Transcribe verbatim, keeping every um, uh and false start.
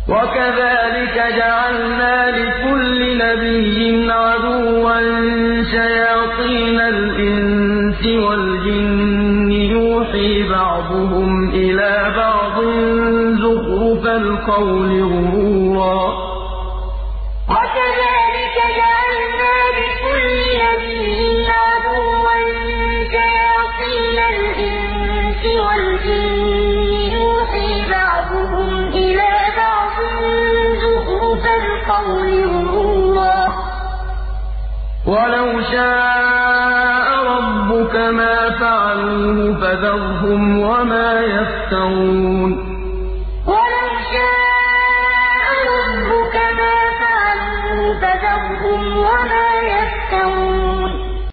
وَكَذَٰلِكَ جَعَلْنَا لِكُلِّ نَبِيٍّ عَدُوًّا شَيَاطِينَ الْإِنسِ وَالْجِنِّ يُوحِي بَعْضُهُمْ إِلَىٰ بَعْضٍ زُخْرُفَ الْقَوْلِ غُرُورًا ۚ وَلَوْ شَاءَ رَبُّكَ مَا فَعَلُوهُ فَذَرْهُمْ وَمَا يَفْتَرُونَ وَكَذَٰلِكَ جَعَلْنَا لِكُلِّ نَبِيٍّ عَدُوًّا شَيَاطِينَ الْإِنسِ وَالْجِنِّ يُوحِي بَعْضُهُمْ إِلَىٰ بَعْضٍ زُخْرُفَ الْقَوْلِ غُرُورًا ۚ وَلَوْ شَاءَ رَبُّكَ مَا فَعَلُوهُ فَذَرْهُمْ وَمَا يَفْتَرُونَ